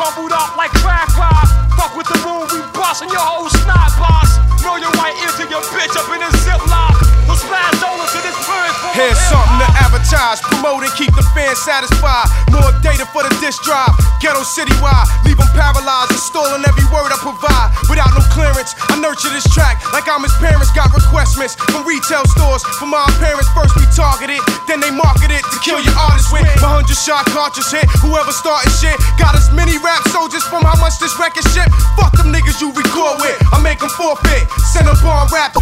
crumbled up like crack rock. Fuck with the room, we bustin' your whole snot box. Know your right ear to your bitch up in a ziplock. We'll smash dollars to this purge. Here's something to advertise, promote and keep the fans satisfied. More data for the disc drive, ghetto citywide. Leave them paralyzed, installing every word I provide. Without no clearance, I nurture this track like I'm his parents. Got requestments from retail stores. For my parents, first we target it, then they market it to kill your artist with. My 100-shot cartridge hit, whoever started shit. Got as many rap soldiers from how much this record ship. Fuck them niggas you record with, I make them forfeit. Send them on rap.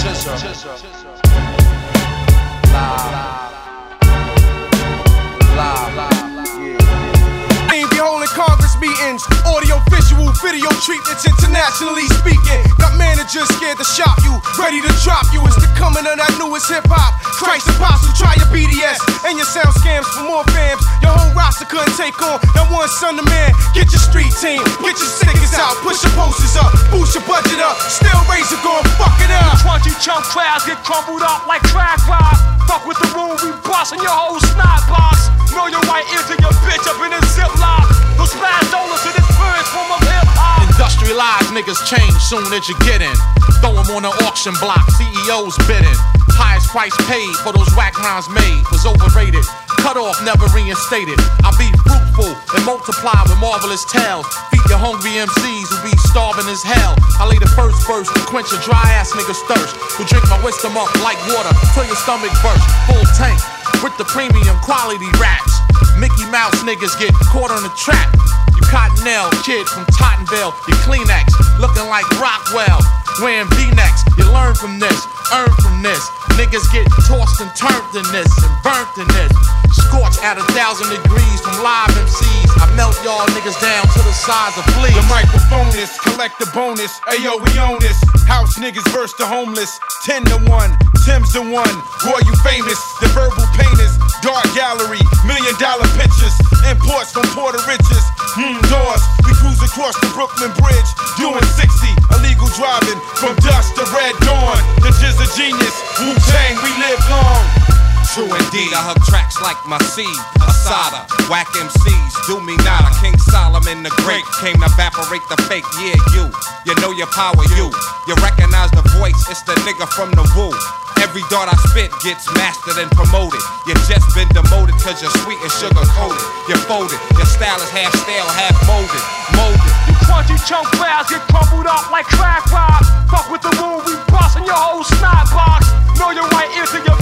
Be holding Congress meetings, audio, visual, video treatments, internationally speaking. Got managers scared to shop you, ready to drop you. It's the coming of that newest hip hop. Christ apostle, try your BDS and your sound scams for more fams. Your whole roster couldn't take on that one son of man. Get your street team, get your stickers out, push your posters up, boost your budget up. Still Razor gon' fuck it up. Crunchy chunk crowds get crumbled up like crack rock. Fuck with the room, we bustin' your whole snot box. Know your right ear to your bitch up in a ziplock. We'll smash dollars to this purge form of hip-hop. Industrialized niggas change soon as you get in. Throw them on the auction block, CEOs bidding. Highest price paid for those whack rhymes made was overrated. Cut off, never reinstated. I'll be fruitful and multiply with marvelous tales. Feed your hungry MCs who be starving as hell. I lay the first verse to quench a dry ass nigga's thirst. Who drink my wisdom up like water till your stomach burst. Full tank with the premium quality raps. Mickey Mouse niggas get caught on the trap. You Cottonelle kid from Tottenville, you Kleenex, looking like Rockwell, wearing V-necks. You learn from this, earn from this. Niggas get tossed and turned in this and burnt in this. Scorched at 1,000 degrees from live MCs. I melt y'all niggas down to the size of fleas. The microphone is, collect the bonus. Ayo, we own this. House niggas versus the homeless. 10 to 1, Tim's the one. Roy, you famous. The verbal painters. Dark gallery, $1 million pictures. Imports from Puerto Riches. Doors. We cruise across the Brooklyn Bridge. Doing 60. Illegal driving from dusk to red dawn. The Jizz a genius. Wu-Tang, we live long. True indeed, I hug tracks like my seed, Asada, whack MCs, do me nada. King Solomon the Great came to evaporate the fake. Yeah, you know your power, you recognize the voice, it's the nigga from the woo. Every dart I spit gets mastered and promoted. You just been demoted cause you're sweet and sugar coated. You're folded, your style is half stale, half molded. You crunchy chunk crowds get crumbled up like crack rock. Fuck with the room, we bustin' your whole snot box. Know your right ear to your